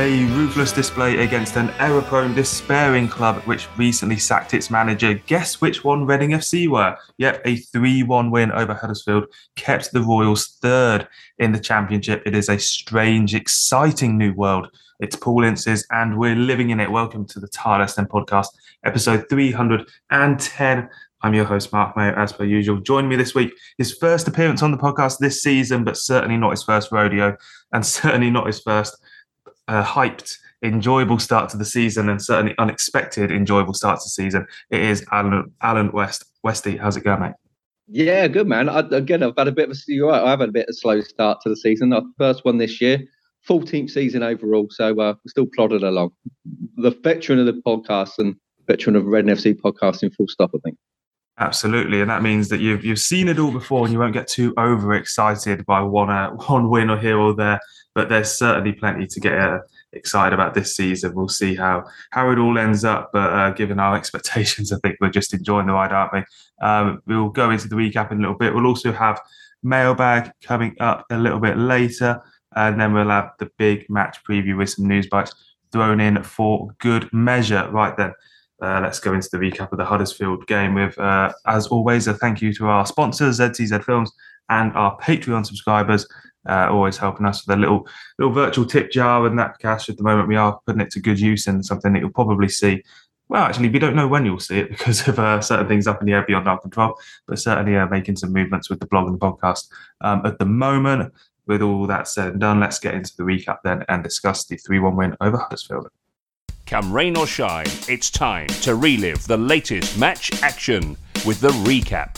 A ruthless display against an error-prone, despairing club which recently sacked its manager. Guess which one Reading FC were? Yep, a 3-1 win over Huddersfield kept the Royals third in the Championship. It is a strange, exciting new world. It's Paul Ince's and we're living in it. Welcome to the Tireless End podcast, episode 310. I'm your host, Mark Mayo, as per usual. Join me this week. His first appearance on the podcast this season, but certainly not his first rodeo, and certainly not his first hyped, enjoyable start to the season, and certainly unexpected, enjoyable start to the season. It is Alan West. Westy, how's it going, mate? Yeah, good, man. I've had a bit of I've had a bit of a slow start to the season. Our first one this year, 14th season overall, so we're still plodding along. The veteran of the podcast and veteran of Reading FC podcasting, full stop, I think. Absolutely, and that means that you've seen it all before, and you won't get too overexcited by one win or here or there. But there's certainly plenty to get excited about this season. We'll see how it all ends up. But given our expectations, I think we're just enjoying the ride, aren't we? We'll go into the recap in a little bit. We'll also have mailbag coming up a little bit later, and then we'll have the big match preview with some news bites thrown in for good measure. Right then. Let's go into the recap of the Huddersfield game with, as always, a thank you to our sponsors, ZCZ Films, and our Patreon subscribers, always helping us with a little virtual tip jar and that cash. At the moment, we are putting it to good use and something that you'll probably see. Well, actually, we don't know when you'll see it because of certain things up in the air beyond our control, but certainly making some movements with the blog and the podcast at the moment. With all that said and done, let's get into the recap then and discuss the 3-1 win over Huddersfield. Come rain or shine, it's time to relive the latest match action with the recap.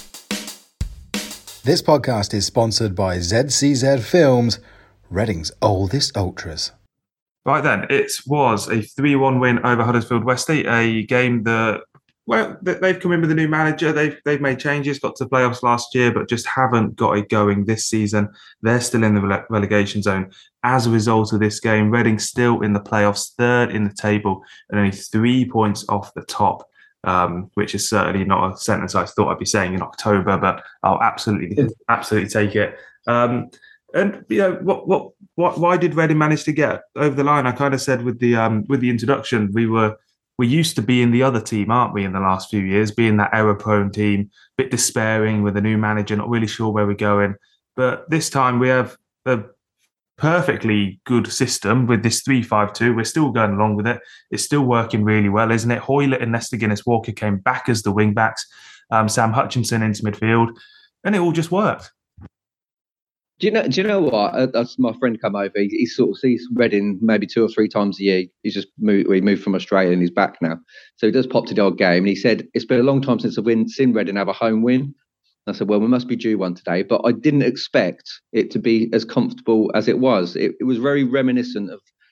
This podcast is sponsored by ZCZ Films, Reading's oldest ultras. Right then, it was a 3-1 win over Huddersfield Westy, a game that, well, they've come in with a new manager. They've made changes, got to the playoffs last year, but just haven't got it going this season. They're still in the relegation zone. As a result of this game, Reading still in the playoffs, third in the table, and only 3 points off the top, which is certainly not a sentence I thought I'd be saying in October, but I'll absolutely take it. And you know why did Reading manage to get over the line? I kind of said with the introduction, we used to be in the other team, aren't we, in the last few years, being that error-prone team, a bit despairing with a new manager, not really sure where we're going. But this time we have a perfectly good system with this 3-5-2. We're still going along with it. It's still working really well, isn't it? Hoylett and Nesta Guinness-Walker came back as the wing-backs, Sam Hutchinson into midfield, and it all just worked. Do you know what? That's my friend come over. He sort of sees Reading maybe 2 or 3 times a year. He's just moved from Australia and he's back now. So he does pop to the odd game. And he said, it's been a long time since I've seen Reading have a home win. And I said, well, we must be due one today. But I didn't expect it to be as comfortable as it was. It was very reminiscent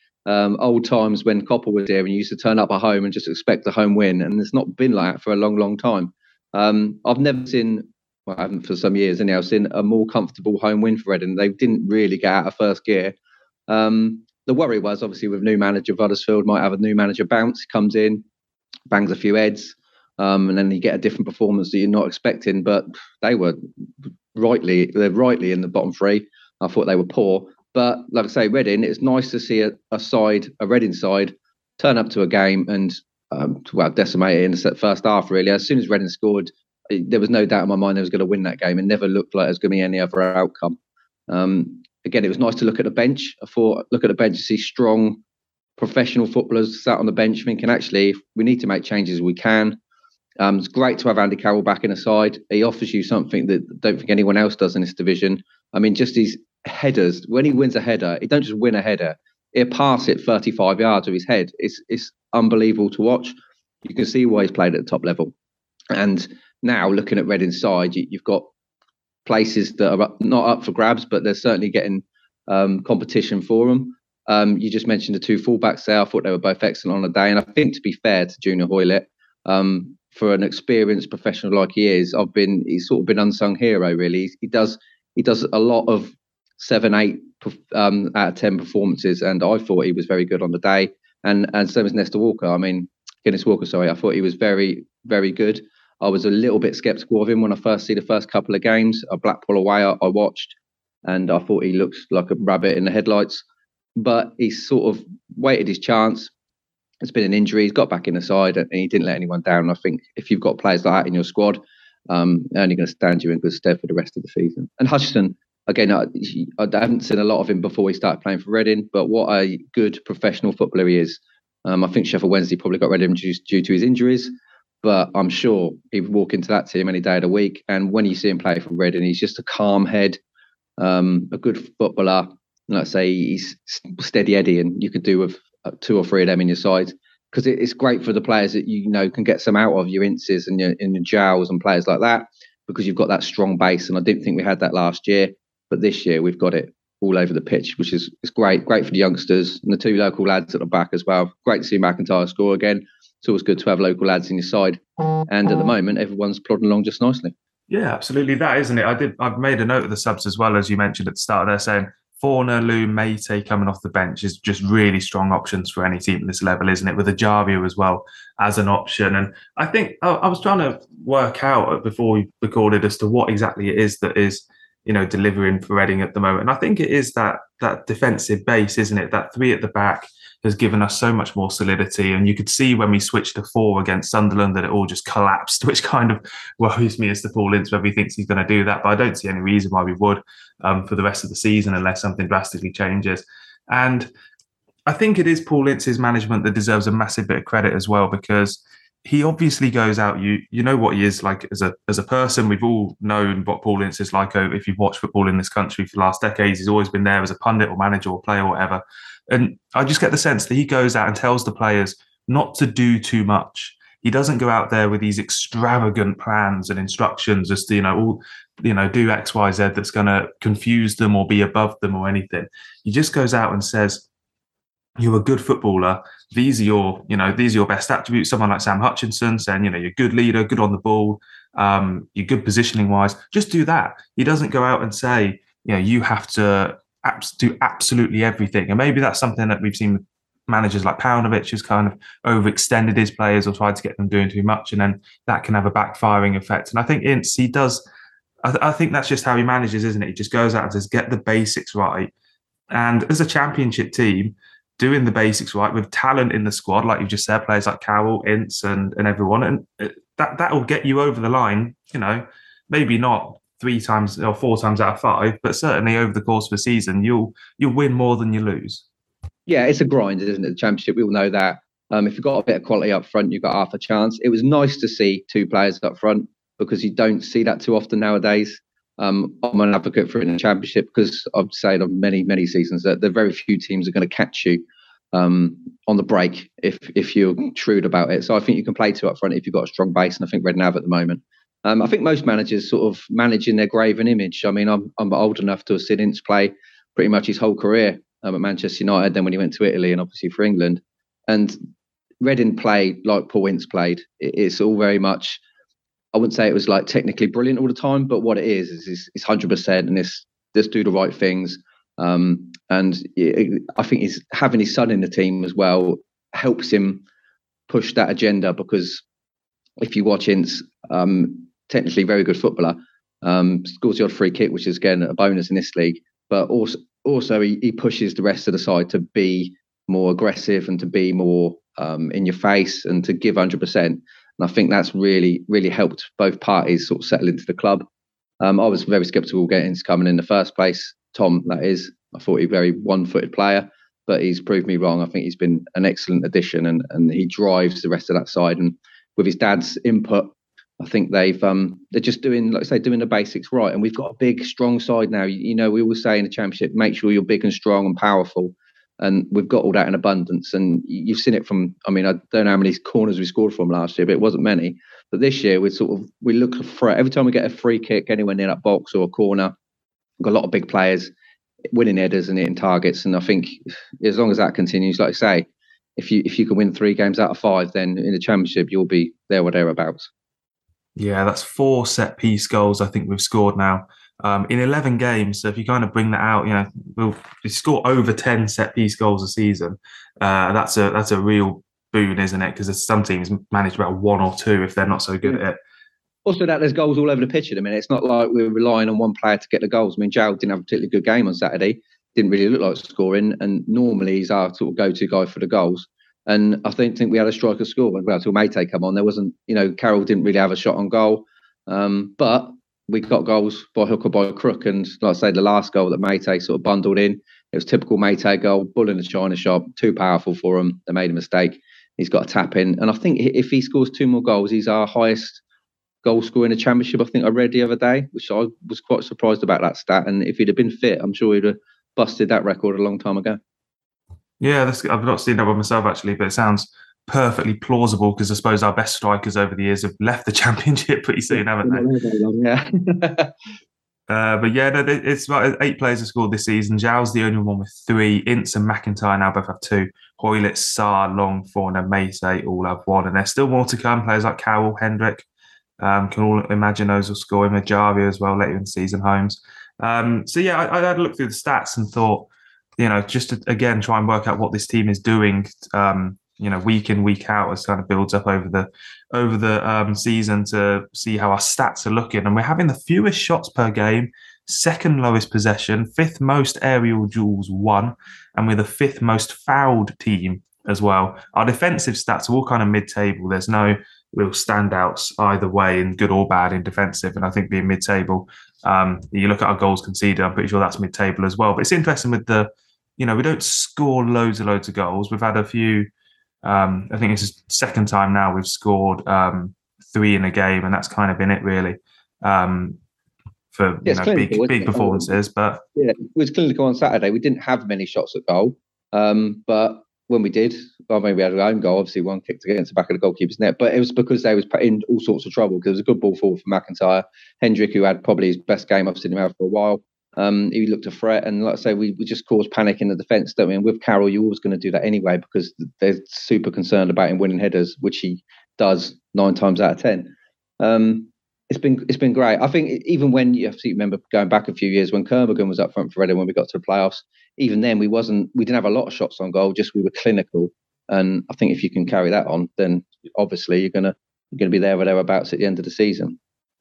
of old times when Copper was here and you used to turn up at home and just expect a home win. And it's not been like that for a long, long time. I've never seen... Well, I haven't for some years, anyhow, seen a more comfortable home win for Reading. They didn't really get out of first gear. The worry was, obviously, with new manager, Huddersfield might have a new manager bounce. He comes in, bangs a few heads, and then you get a different performance that you're not expecting. But they were rightly in the bottom 3. I thought they were poor. But like I say, Reading, it's nice to see a Reading side, turn up to a game and, decimate it in the first half, really. As soon as Reading scored, there was no doubt in my mind they was going to win that game. It never looked like there was going to be any other outcome. Again, it was nice to look at the bench. I thought, look at the bench to see strong professional footballers sat on the bench thinking, actually, if we need to make changes, we can. It's great to have Andy Carroll back in the side. He offers you something that I don't think anyone else does in this division. I mean, just his headers. When he wins a header, he don't just win a header. He'll pass it 35 yards with his head. It's unbelievable to watch. You can see why he's played at the top level. And now, looking at Reading's side, you've got places that are not up for grabs, but they're certainly getting competition for them. You just mentioned the 2 fullbacks there. I thought they were both excellent on the day. And I think, to be fair to Junior Hoylett, for an experienced professional like he is, he's sort of been unsung hero, really. He does a lot of 7, 8 out of 10 performances, and I thought he was very good on the day. And same as Nesta Walker. I mean, Guinness-Walker, sorry. I thought he was very, very good. I was a little bit sceptical of him when I first see the first couple of games. Blackpool away, I watched, and I thought he looked like a rabbit in the headlights. but he's sort of waited his chance. It's been an injury. He's got back in the side and he didn't let anyone down. And I think if you've got players like that in your squad, they're only going to stand you in good stead for the rest of the season. And Hutchinson, again, I haven't seen a lot of him before he started playing for Reading, but what a good professional footballer he is. I think Sheffield Wednesday probably got rid of him due to his injuries, but I'm sure he would walk into that team any day of the week. And when you see him play for Reading, he's just a calm head, a good footballer. Like I say, he's steady Eddie, and you could do with 2 or 3 of them in your side, because it's great for the players that can get some out of your Inces and your Jowls and players like that, because you've got that strong base. And I didn't think we had that last year, but this year we've got it all over the pitch, which is great for the youngsters and the 2 local lads at the back as well. Great to see McIntyre score again. It's always good to have local lads in your side, and at the moment everyone's plodding along just nicely. Yeah, absolutely, that isn't it. I've made a note of the subs as well, as you mentioned at the start there, saying Forner, Lou, Mate coming off the bench is just really strong options for any team at this level, isn't it? With Ajario as well as an option. And I think I was trying to work out before we recorded as to what exactly it is that is, delivering for Reading at the moment. And I think it is that defensive base, isn't it? That 3 at the back has given us so much more solidity. And you could see when we switched to 4 against Sunderland that it all just collapsed, which kind of worries me as to Paul Ince, whether he thinks he's going to do that. But I don't see any reason why we would for the rest of the season unless something drastically changes. And I think it is Paul Ince's management that deserves a massive bit of credit as well, because he obviously goes out. You know what he is like as a person. We've all known what Paul Ince is like. If you've watched football in this country for the last decades, he's always been there as a pundit or manager or player or whatever. And I just get the sense that he goes out and tells the players not to do too much. He doesn't go out there with these extravagant plans and instructions as to, do X, Y, Z that's going to confuse them or be above them or anything. He just goes out and says, you're a good footballer. These are your best attributes. Someone like Sam Hutchinson saying, you're a good leader, good on the ball, you're good positioning wise. Just do that. He doesn't go out and say, you have to do absolutely everything. And maybe that's something that we've seen with managers like Paunovic, who's kind of overextended his players or tried to get them doing too much, and then that can have a backfiring effect. And I think Ince, he does. I think that's just how he manages, isn't it? He just goes out and says, get the basics right. And as a championship team, doing the basics right with talent in the squad, like you just said, players like Cowell, Ince, and everyone, and that will get you over the line. Maybe not 3 times or 4 times out of 5, but certainly over the course of a season, you'll win more than you lose. Yeah, it's a grind, isn't it? The Championship, we all know that. If you've got a bit of quality up front, you've got half a chance. It was nice to see 2 players up front, because you don't see that too often nowadays. I'm an advocate for it in the Championship, because I've said on many, many seasons that the very few teams are going to catch you on the break if you're shrewd about it. So I think you can play 2 up front if you've got a strong base, and I think Reading have at the moment. I think most managers sort of manage in their graven image. I mean, I'm old enough to have seen Ince play pretty much his whole career at Manchester United, then when he went to Italy and obviously for England. And Reading played like Paul Ince played. It's all very much, I wouldn't say it was like technically brilliant all the time, but what it is it's 100%, and it's just do the right things. And I think he's having his son in the team as well helps him push that agenda, because if you watch Ince, technically very good footballer, scores the odd free kick, which is again a bonus in this league, but also he pushes the rest of the side to be more aggressive and to be more in your face and to give 100%. And I think that's really, really helped both parties sort of settle into the club. I was very sceptical getting Ince coming in the first place. Tom, that is. I thought he was a very one-footed player, but he's proved me wrong. I think he's been an excellent addition, and he drives the rest of that side. And with his dad's input, I think they're just doing, like I say, doing the basics right. And we've got a big, strong side now. We always say in the Championship, make sure you're big and strong and powerful. And we've got all that in abundance. And you've seen it from, I don't know how many corners we scored from last year, but it wasn't many. But this year, we look for it. Every time we get a free kick anywhere near that box or a corner, we've got a lot of big players winning headers and hitting targets. And I think as long as that continues, like I say, if you can win 3 games out of 5, then in the Championship, you'll be there or thereabouts. Yeah, that's 4 set-piece goals I think we've scored now in 11 games. So if you kind of bring that out, we score over 10 set-piece goals a season. That's a real boon, isn't it? Because some teams manage about 1 or 2 if they're not so good at it. Also, that there's goals all over the pitch at the minute. It's not like we're relying on one player to get the goals. Gerald didn't have a particularly good game on Saturday. didn't really look like scoring. And normally he's our sort of go-to guy for the goals. And I don't think we had a striker score until Mayte come on. There wasn't, Carroll didn't really have a shot on goal. But we got goals by hook or by crook. And like I say, the last goal that Mayte sort of bundled in, it was typical Mayte goal, bull in the china shop, too powerful for him. They made a mistake. He's got a tap in. And I think if he scores 2 more goals, he's our highest goal scorer in the Championship. I think I read the other day, which I was quite surprised about that stat. And if he'd have been fit, I'm sure he'd have busted that record a long time ago. Yeah, I've not seen that one myself, actually, but it sounds perfectly plausible because I suppose our best strikers over the years have left the Championship pretty soon, haven't they? Yeah. But yeah, no, it's about 8 players have scored this season. Zhao's the only one with 3. Ince and McIntyre now both have 2. Hoylett, Sarr, Longthorne and Mayte all have 1. And there's still more to come. Players like Carroll, Hendrick, can all imagine those will score. Majaria as well later in the season, Holmes. So yeah, I had a look through the stats and thought, just to, again, try and work out what this team is doing, week in, week out as kind of builds up over the season to see how our stats are looking. And we're having the fewest shots per game, 2nd lowest possession, 5th most aerial duels won, and we're the 5th most fouled team as well. Our defensive stats are all kind of mid-table. There's no real standouts either way, in good or bad in defensive. And I think being mid-table, you look at our goals conceded, I'm pretty sure that's mid-table as well. But it's interesting with we don't score loads of goals. We've had a few. I think it's the 2nd time now we've scored 3 in a game, and that's kind of been it really for big performances. But yeah, it was clinical on Saturday. We didn't have many shots at goal, but when we did, maybe we had our own goal. Obviously, one kicked against the back of the goalkeeper's net, but it was because they was put in all sorts of trouble. Because it was a good ball forward for McIntyre. Hendrick, who had probably his best game I've seen him have for a while. He looked a threat, and like I say, we just caused panic in the defence, don't we? And with Carroll, you're always going to do that anyway because they're super concerned about him winning headers, which he does 9 times out of 10. It's been great. I think even when you remember going back a few years when Kermorgan was up front for Reading when we got to the playoffs, even then we didn't have a lot of shots on goal, just we were clinical. And I think if you can carry that on, then obviously you're gonna be there or thereabouts at the end of the season.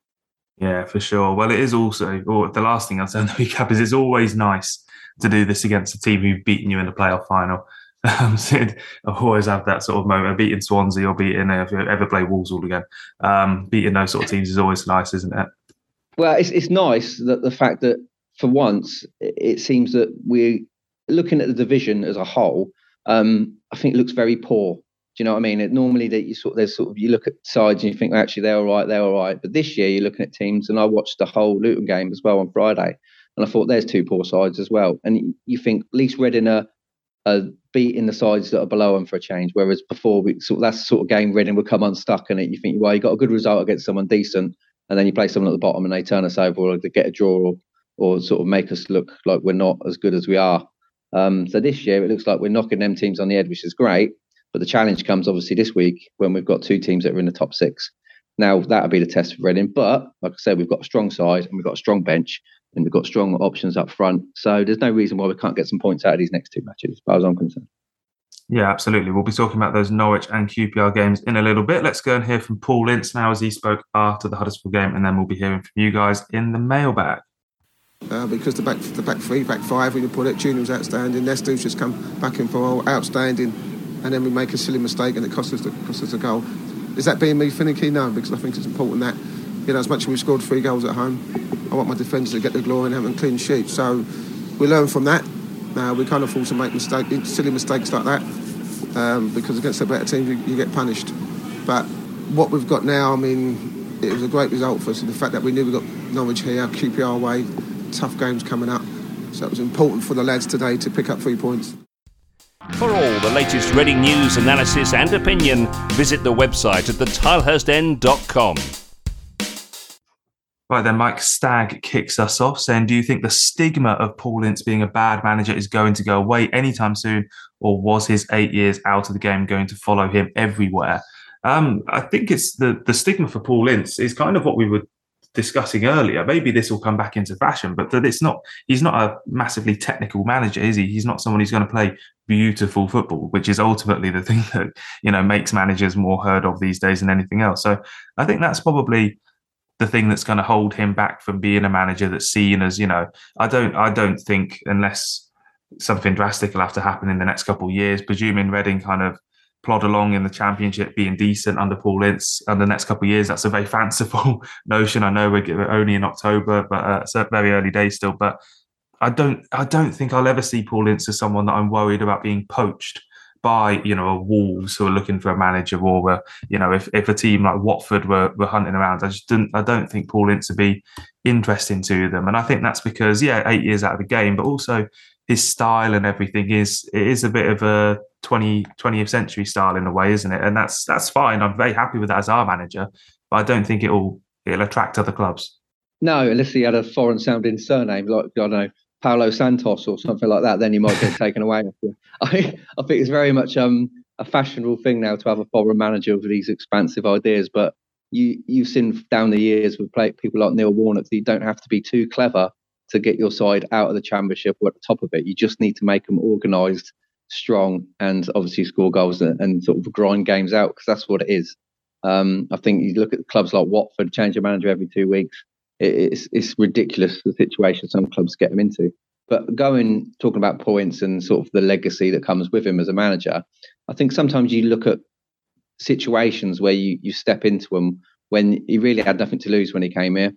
Yeah, for sure. Well, it is also, or the last thing I'll say on the recap is it's always nice to do this against a team who've beaten you in the playoff final. Sid, I always have that sort of moment. Beating Swansea or beating, if you ever play Wolves all again, beating those sort of teams is always nice, isn't it? Well, it's nice that the fact that for once it seems that we're looking at the division as a whole. I think it looks very poor. Do you know what I mean? Normally that you look at sides and you think, well, actually they're all right. But this year you're looking at teams, and I watched the whole Luton game as well on Friday, and I thought there's 2 poor sides as well. And you think at least Reading are beating the sides that are below them for a change. Whereas before that's the sort of game Reading would come unstuck in it. You think, well, you got a good result against someone decent, and then you play someone at the bottom and they turn us over or they get a draw or sort of make us look like we're not as good as we are. So this year it looks like we're knocking them teams on the head, which is great. But the challenge comes obviously this week when we've got 2 teams that are in the top 6. Now that'll be the test for Reading. But like I said, we've got a strong side and we've got a strong bench and we've got strong options up front. So there's no reason why we can't get some points out of these next 2 matches, as far as I'm concerned. Yeah, absolutely. We'll be talking about those Norwich and QPR games in a little bit. Let's go and hear from Paul Ince now as he spoke after the Huddersfield game, and then we'll be hearing from you guys in the mailbag. Because the back 3, back 5, when you put it, Junior was outstanding. Nesto's just come back in for outstanding. And then we make a silly mistake and it costs us a goal. Is that being me finicky? No, because I think it's important that, as much as we've scored 3 goals at home, I want my defenders to get the glory and have a clean sheet. So we learn from that. We can't afford to make silly mistakes like that because against a better team you get punished. But what we've got now, it was a great result for us. And the fact that we knew we got Norwich here, QPR away, tough games coming up. So it was important for the lads today to pick up 3 points. For all the latest Reading news, analysis and opinion, visit the website at thetilehurstend.com. Right then, Mike Stagg kicks us off saying, do you think the stigma of Paul Ince being a bad manager is going to go away anytime soon, or was his 8 years out of the game going to follow him everywhere? I think it's the stigma for Paul Ince is kind of what we were discussing earlier. Maybe this will come back into fashion, but that he's not a massively technical manager, is he? He's not someone who's going to play beautiful football, which is ultimately the thing that, makes managers more heard of these days than anything else. So I think that's probably the thing that's going to hold him back from being a manager that's seen as, I don't think, unless something drastic will have to happen in the next couple of years, presuming Reading kind of plod along in the Championship, being decent under Paul Ince, and the next couple of years. That's a very fanciful notion. I know we're only in October, but it's a very early days still. But I don't think I'll ever see Paul Ince as someone that I'm worried about being poached by, a Wolves who are looking for a manager, or if a team like Watford were hunting around. I don't think Paul Ince would be interesting to them, and I think that's because 8 years out of the game, but also his style and everything is a bit of a 20th century style in a way, isn't it? And that's fine. I'm very happy with that as our manager, but I don't think it'll attract other clubs. No, unless he had a foreign sounding surname, like, I don't know, Paulo Santos or something like that, then he might get taken away. I think it's very much a fashionable thing now to have a foreign manager with these expansive ideas. But you've seen down the years with people like Neil Warnock that you don't have to be too clever to get your side out of the Championship or at the top of it. You just need to make them organised, strong, and obviously score goals and sort of grind games out, because that's what it is. I think you look at clubs like Watford, change a manager every 2 weeks. It's ridiculous the situation some clubs get them into. But talking about points and sort of the legacy that comes with him as a manager, I think sometimes you look at situations where you step into them when he really had nothing to lose when he came here.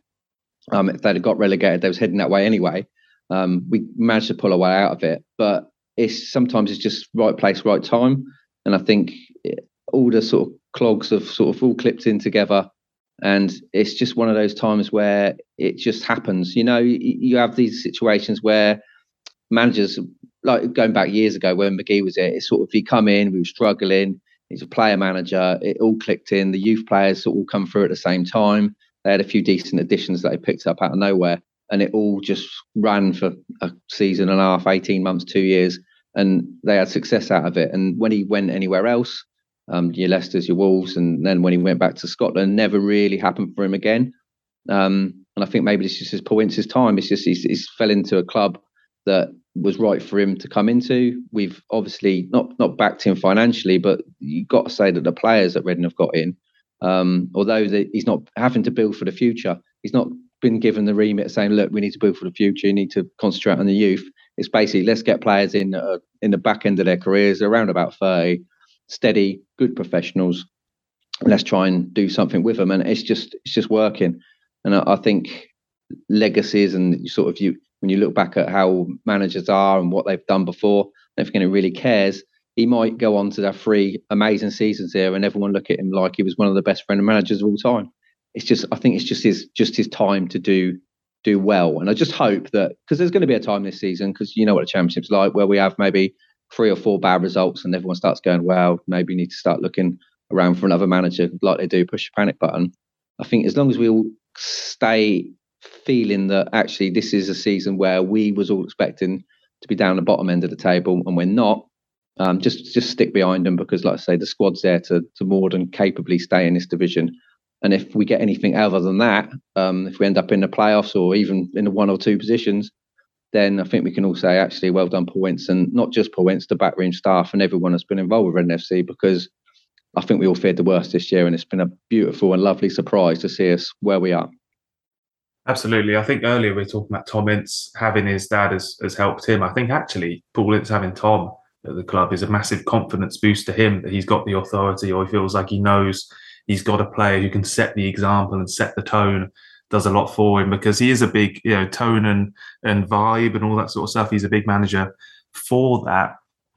If they'd have got relegated, they was heading that way anyway. We managed to pull our way out of it, but sometimes it's just right place, right time. And I think all the sort of clogs have sort of all clipped in together. And it's just one of those times where it just happens. You have these situations where managers, like going back years ago when McGee was there, it's sort of, he come in, we were struggling, he's a player manager, it all clicked in, the youth players sort of all come through at the same time. They had a few decent additions that they picked up out of nowhere, and it all just ran for a season and a half, 18 months, 2 years, and they had success out of it. And when he went anywhere else, your Leicesters, your Wolves, and then when he went back to Scotland, never really happened for him again. And I think maybe this is just Paul Ince's time. It's just he's fell into a club that was right for him to come into. We've obviously not backed him financially, but you've got to say that the players that Reading have got in, although he's not having to build for the future, he's not been given the remit saying, look, we need to build for the future, you need to concentrate on the youth. It's basically, let's get players in the back end of their careers, around about 30, steady, good professionals. Let's try and do something with them, and it's just working. And I think legacies and when you look back at how managers are and what they've done before, I don't think anyone really cares. He might go on to have 3 amazing seasons here, and everyone look at him like he was one of the best friend managers of all time. I think it's just his time to do well. And I just hope that, because there's going to be a time this season, because you know what the Championship's like, where we have maybe 3 or 4 bad results and everyone starts going, well, maybe you need to start looking around for another manager, like they do, push the panic button. I think as long as we all stay feeling that actually this is a season where we was all expecting to be down the bottom end of the table and we're not, just stick behind them, because like I say, the squad's there to more than capably stay in this division. And if we get anything other than that, if we end up in the playoffs or even in the 1 or 2 positions, then I think we can all say, actually, well done, Paul Ince, and not just Paul Ince, the backroom staff and everyone that's been involved with Reading FC, because I think we all feared the worst this year, and it's been a beautiful and lovely surprise to see us where we are. Absolutely. I think earlier we were talking about Tom Ince having his dad has helped him. I think actually Paul Ince having Tom at the club is a massive confidence boost to him, that he's got the authority, or he feels like he knows he's got a player who can set the example and set the tone. Does a lot for him, because he is a big, tone and vibe and all that sort of stuff. He's a big manager for that.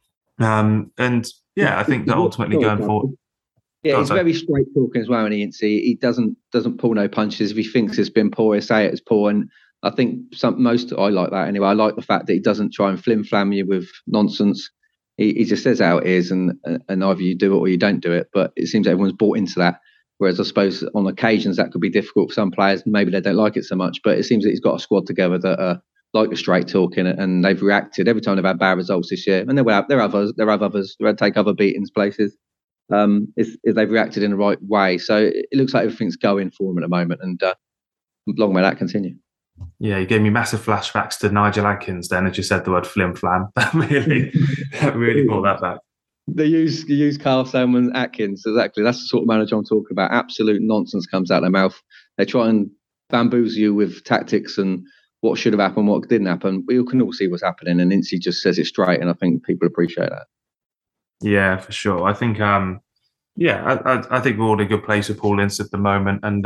I think that ultimately going forward. Yeah, he's very straight talking as well, and he doesn't pull no punches. If he thinks it's been poor, he'll say it's poor. And I think I like that anyway. I like the fact that he doesn't try and flim flam you with nonsense. He just says how it is, and either you do it or you don't do it. But it seems everyone's bought into that. Whereas I suppose on occasions that could be difficult for some players. Maybe they don't like it so much, but it seems that he's got a squad together that like the straight talking, and they've reacted every time they've had bad results this year. And there have others that take other beatings places. They've reacted in the right way. So it looks like everything's going for them at the moment, and long may that continue. Yeah, you gave me massive flashbacks to Nigel Adkins then, as you said the word flim flam. That really brought that back. They use Carl Salmon Atkins, exactly. That's the sort of manager I'm talking about. Absolute nonsense comes out of their mouth. They try and bamboozle you with tactics and what should have happened, what didn't happen. We can all see what's happening, and Ince just says it straight, and I think people appreciate that. Yeah, for sure. I think, I think we're all in a good place with Paul Ince at the moment, and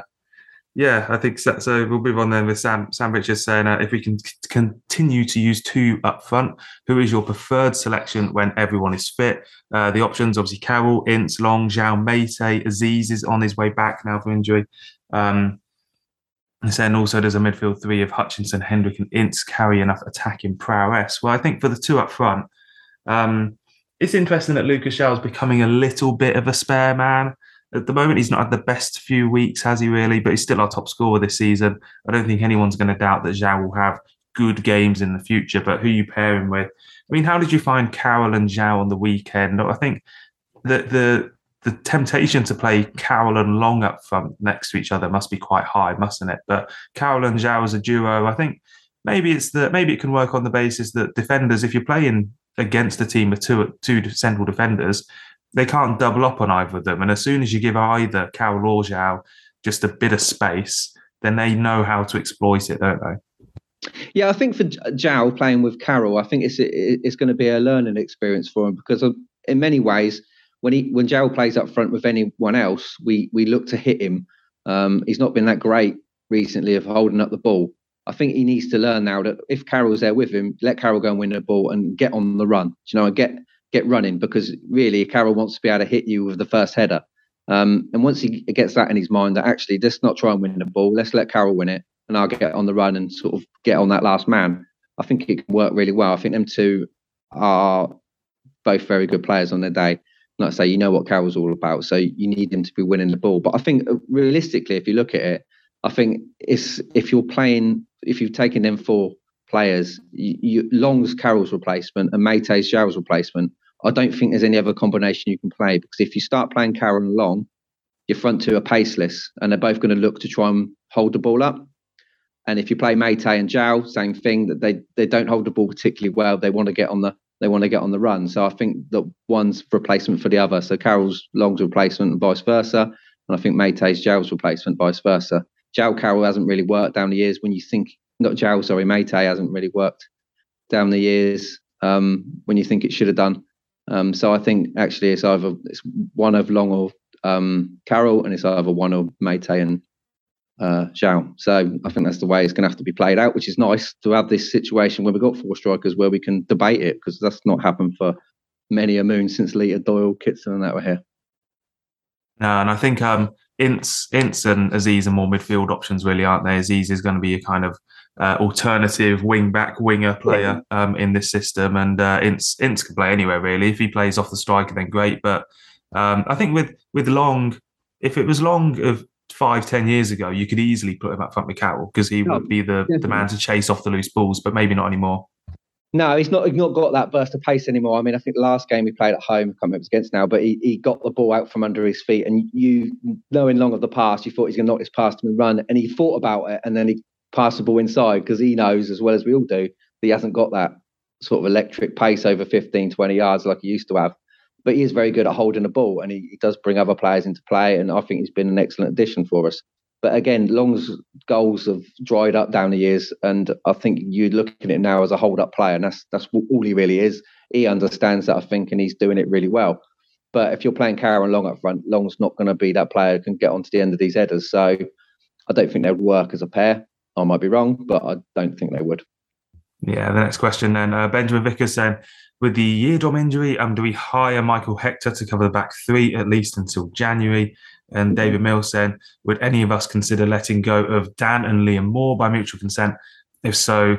I think so. So we'll move on then with Sam Richards saying, if we can continue to use 2 up front, who is your preferred selection when everyone is fit? The options, obviously, Carroll, Ince, Long, Zhao, Meite, Aziz is on his way back now from injury. And then also there's a midfield 3 of Hutchinson, Hendrick and Ince carry enough attacking prowess. Well, I think for the 2 up front, it's interesting that Lucas Zhao is becoming a little bit of a spare man. At the moment, he's not had the best few weeks, has he really? But he's still our top scorer this season. I don't think anyone's going to doubt that Zhao will have good games in the future, but who you pair him with? I mean, how did you find Carroll and Zhao on the weekend? I think that the temptation to play Carroll and Long up front next to each other must be quite high, mustn't it? But Carroll and Zhao as a duo, I think maybe it can work on the basis that defenders, if you're playing against a team with two central defenders, they can't double up on either of them. And as soon as you give either Carroll or Zhao just a bit of space, then they know how to exploit it, don't they? Yeah, I think for Zhao playing with Carroll, I think it's going to be a learning experience for him, because in many ways, when Zhao plays up front with anyone else, we look to hit him. He's not been that great recently of holding up the ball. I think he needs to learn now that if Carroll's there with him, let Carroll go and win the ball and get on the run. Get running, because really Carroll wants to be able to hit you with the first header. And once he gets that in his mind, that actually let's not try and win the ball, let's let Carroll win it, and I'll get on the run and sort of get on that last man. I think it can work really well. I think them 2 are both very good players on their day. Like I say, you know what Carroll's all about, so you need him to be winning the ball. But I think realistically, if you look at it, I think if you've taken them 4 players, Long's Carroll's replacement and Meite's Zhao's replacement, I don't think there's any other combination you can play, because if you start playing Carroll and Long, your front 2 are paceless and they're both going to look to try and hold the ball up. And if you play Meite and Zhao, same thing, that they don't hold the ball particularly well. They want to get on the run. So I think that one's replacement for the other. So Carroll's Long's replacement and vice versa. And I think Meite's Zhao's replacement, vice versa. Zhao Carroll hasn't really worked down the years Meite hasn't really worked down the years when you think it should have done. So I think actually it's one of Long or Carroll, and it's either one of Meite and Zhao. So I think that's the way it's going to have to be played out, which is nice to have this situation where we've got 4 strikers where we can debate it, because that's not happened for many a moon since Lita, Doyle, Kitson and that were here. No, and I think Ince and Aziz are more midfield options, really, aren't they? Aziz is going to be a kind of alternative winger player in this system, and Ince can play anywhere really. If he plays off the striker, then great. But I think with Long, if it was Long of 5-10 years ago, you could easily put him up front with Carroll, because he would be the man to chase off the loose balls, but maybe not anymore. No, he's not got that burst of pace anymore. I mean, I think the last game he played at home, I can't remember it was against now, but he got the ball out from under his feet, and knowing Long of the past, you thought he's going to knock this past him and run, and he thought about it, and then he passed the ball inside, because he knows, as well as we all do, that he hasn't got that sort of electric pace over 15, 20 yards like he used to have. But he is very good at holding the ball, and he does bring other players into play, and I think he's been an excellent addition for us. But again, Long's goals have dried up down the years, and I think you look at it now as a hold-up player, and that's all he really is. He understands that, I think, and he's doing it really well. But if you're playing Carroll and Long up front, Long's not going to be that player who can get onto the end of these headers. So I don't think they would work as a pair. I might be wrong, but I don't think they would. Yeah, the next question then. Benjamin Vickers saying, with the Yiadom injury, do we hire Michael Hector to cover the back 3 at least until January? And David Mills saying, would any of us consider letting go of Dan and Liam Moore by mutual consent? If so,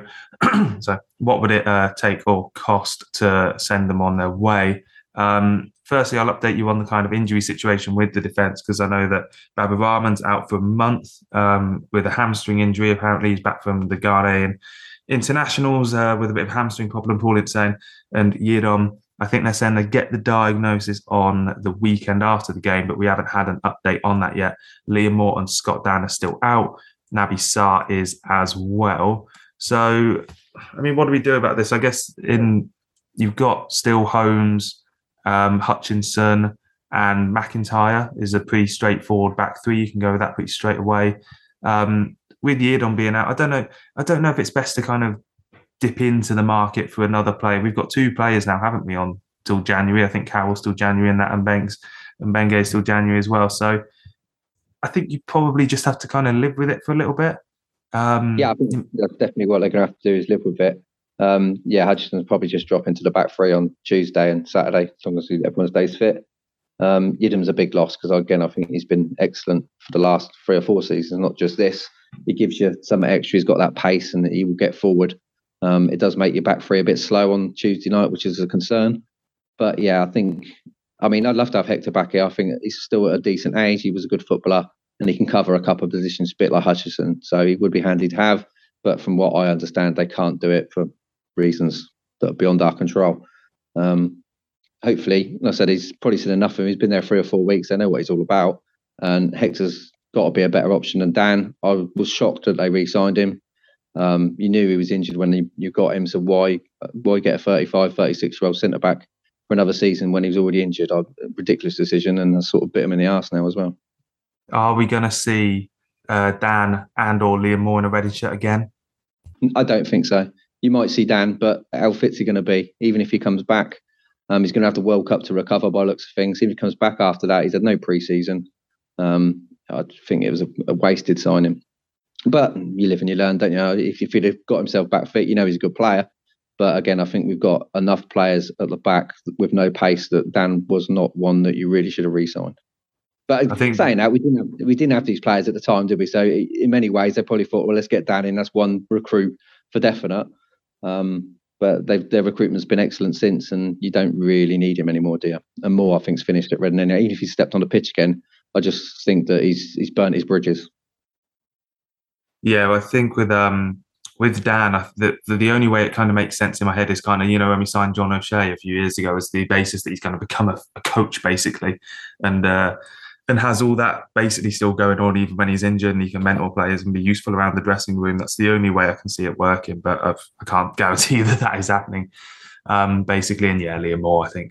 what would it take or cost to send them on their way? Firstly, I'll update you on the kind of injury situation with the defence, because I know that Babar Rahman's out for a month with a hamstring injury. Apparently, he's back from the Ghanaian internationals with a bit of hamstring problem, Paul is saying. And Yiadom, I think they're saying they get the diagnosis on the weekend after the game, but we haven't had an update on that yet. Liam Moore and Scott Dan are still out. Naby Sarr is as well. So, I mean, what do we do about this? I guess you've got still Holmes, Hutchinson and McIntyre is a pretty straightforward back 3. You can go with that pretty straight away. with Yiadom being out, I don't know if it's best to kind of dip into the market for another player. We've got 2 players now, haven't we, on till January? I think Carroll's still January and that, and Benge is still January as well. So I think you probably just have to kind of live with it for a little bit. I think that's definitely what they're going to have to do, is live with it. Hutchinson's probably just drop into the back 3 on Tuesday and Saturday, as long as everyone stays fit. Yiadom's a big loss because, again, I think he's been excellent for the last 3 or 4 seasons, not just this. He gives you some extra. He's got that pace and he will get forward. It does make your back 3 a bit slow on Tuesday night, which is a concern. But yeah, I'd love to have Hector back here. I think he's still at a decent age. He was a good footballer and he can cover a couple of positions a bit like Hutchinson. So he would be handy to have. But from what I understand, they can't do it for reasons that are beyond our control. Hopefully, like I said, he's probably seen enough of him. He's been there 3 or 4 weeks. They know what he's all about. And Hector's got to be a better option than Dan. I was shocked that they re-signed him. You knew he was injured when you got him. So why get a 35, 36-year-old centre-back for another season when he was already injured? A ridiculous decision, and that's sort of bit him in the arse now as well. Are we going to see Dan and or Liam Moore in a Reading shirt again? I don't think so. You might see Dan, but how fit's he going to be? Even if he comes back, he's going to have the World Cup to recover by looks of things. If he comes back after that, he's had no pre-season. I think it was a wasted signing. But you live and you learn, don't you? If he'd have got himself back fit, he's a good player. But again, I think we've got enough players at the back with no pace that Dan was not one that you really should have re-signed. But saying that, we didn't have these players at the time, did we? So in many ways, they probably thought, well, let's get Dan in. That's one recruit for definite. But their recruitment's been excellent since, and you don't really need him anymore, do you? And Moore, I think, is finished at Reading. Even if he stepped on the pitch again, I just think that he's burnt his bridges. Yeah, well, I think with Dan, the only way it kind of makes sense in my head is kind of, when we signed John O'Shea a few years ago, as the basis that he's going to become a coach, basically, and has all that basically still going on even when he's injured, and he can mentor players and be useful around the dressing room. That's the only way I can see it working, but I can't guarantee that is happening, basically. And yeah, Liam Moore, I think.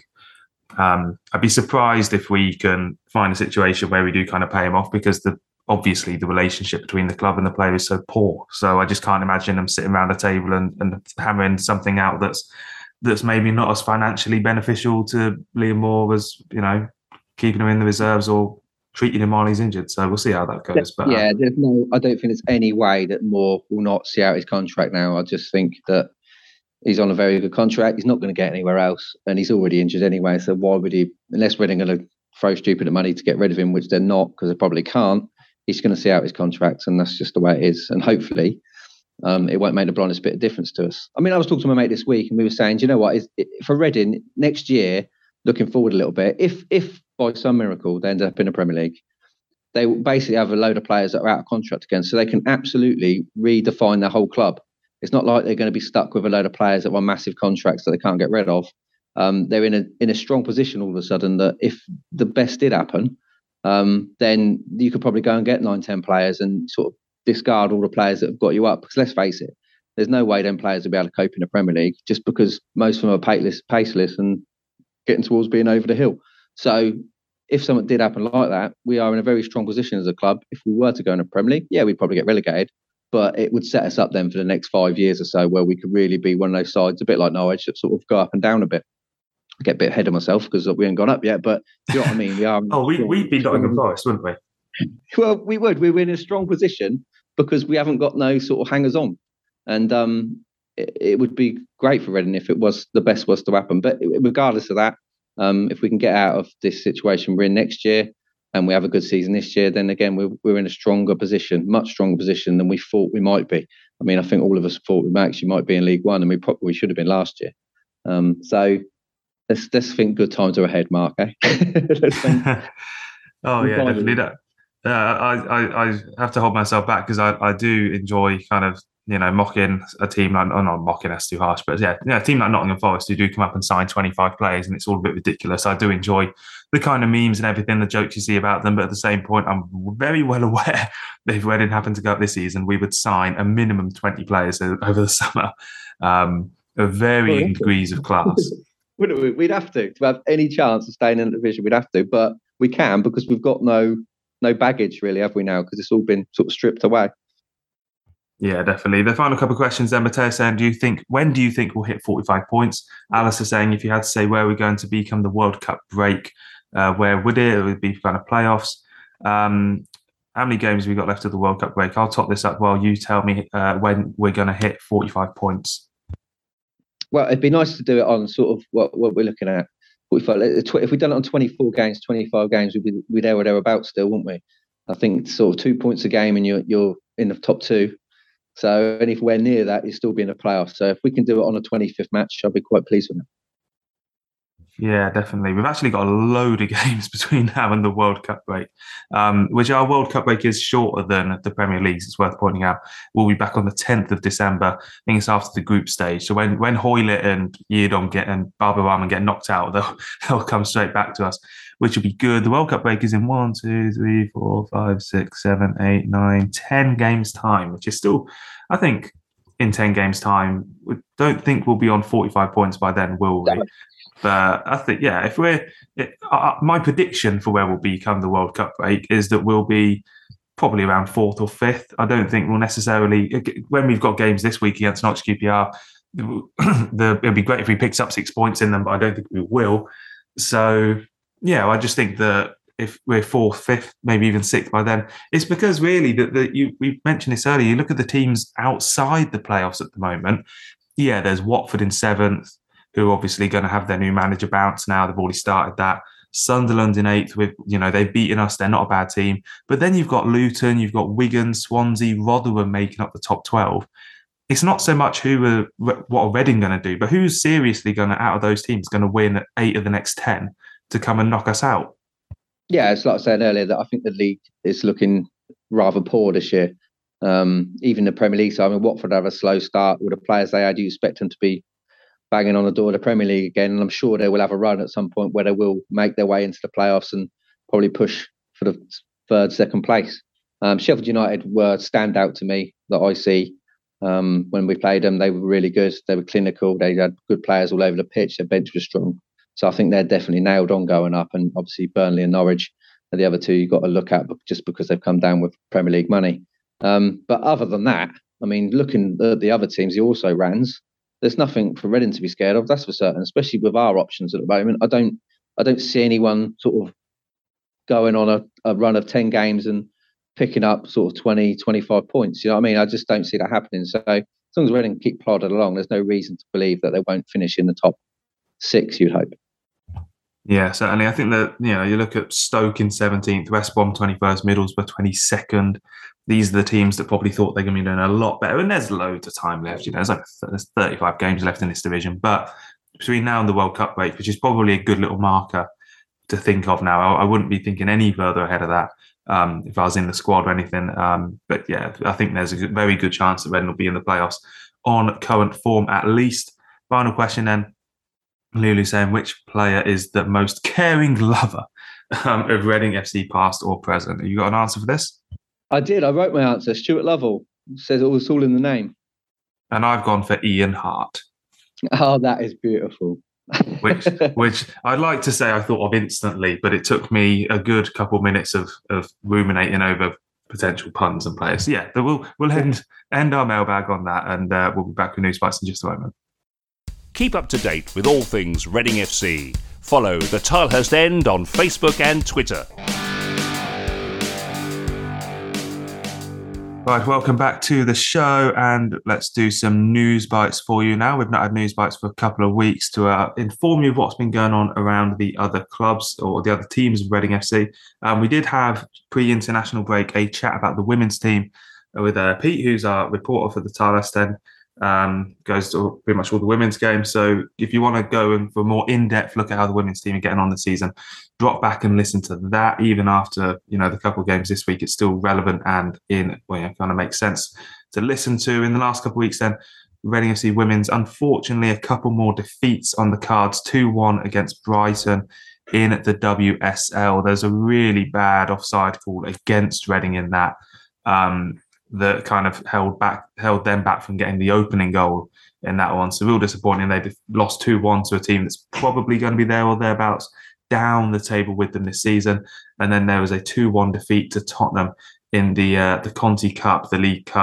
I'd be surprised if we can find a situation where we do kind of pay him off, because obviously the relationship between the club and the player is so poor. So I just can't imagine them sitting around a table and hammering something out that's maybe not as financially beneficial to Liam Moore as, keeping him in the reserves or treating him while he's injured. So we'll see how that goes. But I don't think there's any way that Moore will not see out his contract now. I just think that he's on a very good contract. He's not going to get anywhere else, and he's already injured anyway. So why would he, unless Reading are going to throw stupid money to get rid of him, which they're not, because they probably can't, he's going to see out his contract, and that's just the way it is. And hopefully it won't make the blindest bit of difference to us. I mean, I was talking to my mate this week, and we were saying, you know what, for Reading next year, looking forward a little bit, if by some miracle they end up in the Premier League, they basically have a load of players that are out of contract again, so they can absolutely redefine their whole club. It's not like they're going to be stuck with a load of players that want massive contracts that they can't get rid of. They're in a strong position all of a sudden that if the best did happen, then you could probably go and get 9-10 players and sort of discard all the players that have got you up. Because let's face it, there's no way them players will be able to cope in the Premier League, just because most of them are paceless and getting towards being over the hill. So if something did happen like that, we are in a very strong position as a club. If we were to go in the Premier League, we'd probably get relegated, but it would set us up then for the next 5 years or so, where we could really be one of those sides, a bit like Norwich, that sort of go up and down a bit. I get a bit ahead of myself because we haven't gone up yet, but do you know what I mean? We are. We'd be Nottingham Forest, wouldn't we? Well, we would. We were in a strong position because we haven't got no sort of hangers on, and it would be great for Reading if the best was to happen. But regardless of that, if we can get out of this situation we're in next year, and we have a good season this year, then again we're in a stronger position, much stronger position than we thought we might be. I mean, I think all of us thought we actually might be in League One, and we probably should have been last year. So. Let's think good times are ahead, Mark. Eh? Oh yeah, definitely. I have to hold myself back because I do enjoy kind of mocking a team like, not mocking, that's too harsh, but a team like Nottingham Forest who do come up and sign 25 players, and it's all a bit ridiculous. I do enjoy the kind of memes and everything, the jokes you see about them, but at the same point, I'm very well aware that if Reading happened to go up this season, we would sign a minimum 20 players over the summer, of varying degrees of class. Wouldn't we? We'd have to have any chance of staying in the division. We'd have to, but we can because we've got no baggage really, have we now? Because it's all been sort of stripped away. Yeah, definitely. The final couple of questions then, Matteo saying, when do you think we'll hit 45 points? Alice is saying, if you had to say where we're going to be come the World Cup break, where would it? It would be kind of playoffs. How many games have we got left of the World Cup break? I'll top this up while you tell me when we're going to hit 45 points. Well, it'd be nice to do it on sort of what we're looking at. 45. If we'd done it on 24 games, 25 games, we'd be there or thereabouts still, wouldn't we? I think sort of 2 points a game and you're in the top two. So anywhere near that, you'll still be in the playoffs. So if we can do it on a 25th match, I'll be quite pleased with it. Yeah, definitely. We've actually got a load of games between now and the World Cup break, which our World Cup break is shorter than the Premier League's. It's worth pointing out. We'll be back on the 10th of December. I think it's after the group stage. So when Hoylett and Yiadom and Barbara Rahman get knocked out, they'll come straight back to us, which will be good. The World Cup break is in 1, 2, 3, 4, 5, 6, 7, 8, 9, 10 games time, which is still, I think, in 10 games time, we don't think we'll be on 45 points by then, will we? But I think, yeah, my prediction for where we'll be come the World Cup break is that we'll be probably around 4th or 5th. I don't think we'll necessarily, when we've got games this week against Notch QPR, it'd be great if we picked up 6 points in them, but I don't think we will. So, yeah, I just think that if we're 4th, 5th, maybe even 6th by then, it's because really we mentioned this earlier, you look at the teams outside the playoffs at the moment. Yeah, there's Watford in 7th, who are obviously going to have their new manager bounce now. They've already started that. Sunderland in 8th with, they've beaten us. They're not a bad team. But then you've got Luton, you've got Wigan, Swansea, Rotherham making up the top 12. It's not so much what are Reading going to do, but who's seriously going to, out of those teams, going to win 8 of the next 10 to come and knock us out? Yeah, it's like I said earlier that I think the league is looking rather poor this year. Even the Premier League side, Watford have a slow start with the players they had. You expect them to be banging on the door of the Premier League again, and I'm sure they will have a run at some point where they will make their way into the playoffs and probably push for the 3rd, 2nd place. Sheffield United were standout to me that I see when we played them. They were really good. They were clinical. They had good players all over the pitch. Their bench was strong. So I think they're definitely nailed on going up. And obviously Burnley and Norwich are the other two you've got to look at just because they've come down with Premier League money. But other than that, looking at the other teams, the also rans, there's nothing for Reading to be scared of. That's for certain, especially with our options at the moment. I don't see anyone sort of going on a run of 10 games and picking up sort of 20, 25 points. You know what I mean? I just don't see that happening. So as long as Reading keep plodding along, there's no reason to believe that they won't finish in the top 6, you'd hope. Yeah, certainly. I think that, you look at Stoke in 17th, West Brom 21st, Middlesbrough 22nd. These are the teams that probably thought they're going to be doing a lot better. And there's loads of time left. There's 35 games left in this division. But between now and the World Cup break, which is probably a good little marker to think of now, I wouldn't be thinking any further ahead of that if I was in the squad or anything. But yeah, I think there's a very good chance that Reading will be in the playoffs on current form at least. Final question then. Lulu saying, which player is the most caring lover of Reading FC, past or present? Have you got an answer for this? I did. I wrote my answer. Stuart Lovell. Says it's all in the name. And I've gone for Ian Hart. Oh, that is beautiful. which I'd like to say I thought of instantly, but it took me a good couple of minutes of ruminating over potential puns and players. So yeah, we'll end our mailbag on that, and we'll be back with News Bites in just a moment. Keep up to date with all things Reading FC. Follow the Tilehurst End on Facebook and Twitter. Right, welcome back to the show, and let's do some news bites for you now. We've not had news bites for a couple of weeks to inform you of what's been going on around the other clubs or the other teams of Reading FC. We did have, pre-international break, a chat about the women's team with Pete, who's our reporter for the Tilehurst End. Goes to pretty much all the women's games. So if you want to go and for a more in-depth look at how the women's team are getting on the season, drop back and listen to that. Even after the couple of games this week, it's still relevant and kind of makes sense to listen to. In the last couple of weeks, then Reading FC women's, unfortunately, a couple more defeats on the cards. 2-1 against Brighton in the WSL. There's a really bad offside call against Reading in that. That kind of held them back from getting the opening goal in that one. So real disappointing. They lost 2-1 to a team that's probably going to be there or thereabouts down the table with them this season. And then there was a 2-1 defeat to Tottenham in the Conti Cup, the League Cup,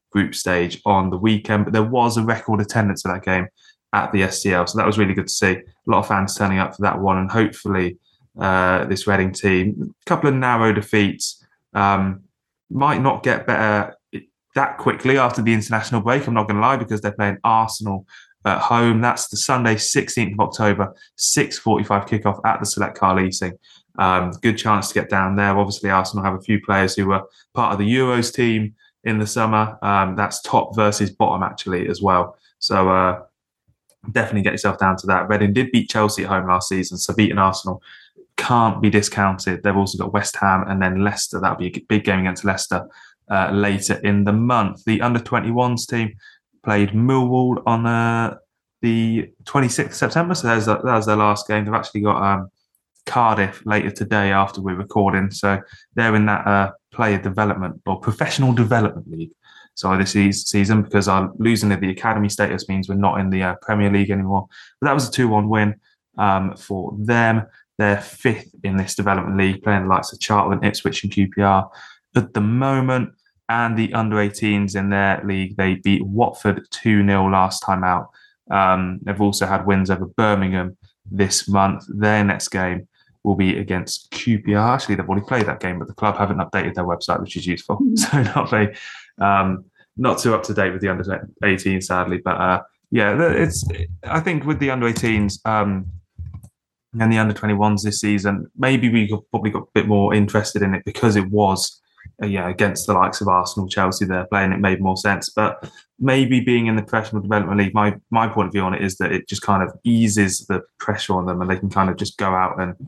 group stage on the weekend. But there was a record attendance at that game at the SCL, so that was really good to see. A lot of fans turning up for that one, and hopefully this Reading team, a couple of narrow defeats, might not get better that quickly after the international break. I'm not going to lie, because they're playing Arsenal at home. That's the Sunday, 16th of October, 6:45 kickoff at the Select Car Leasing. Good chance to get down there. Obviously, Arsenal have a few players who were part of the Euros team in the summer. That's top versus bottom, actually, as well. So definitely get yourself down to that. Reading did beat Chelsea at home last season, so beating Arsenal can't be discounted. They've also got West Ham and then Leicester. That'll be a big game against Leicester later in the month. The under-21s team played Millwall on the 26th of September, so that was their last game. They've actually got Cardiff later today after we're recording, so they're in that player development or professional development league. So this season, because our losing of the academy status means we're not in the Premier League anymore. But that was a 2-1 win for them. They're 5th in this development league, playing the likes of Charlton, Ipswich and QPR at the moment. And the under-18s in their league, they beat Watford 2-0 last time out. They've also had wins over Birmingham this month. Their next game will be against QPR. Actually, they've already played that game, but the club haven't updated their website, which is useful. So not too up to date with the under-18, sadly. But I think with the under-18s and the under-21s this season, maybe we probably got a bit more interested in it because it was against the likes of Arsenal, Chelsea they're playing. It made more sense. But maybe being in the professional development league, my point of view on it is that it just kind of eases the pressure on them, and they can kind of just go out and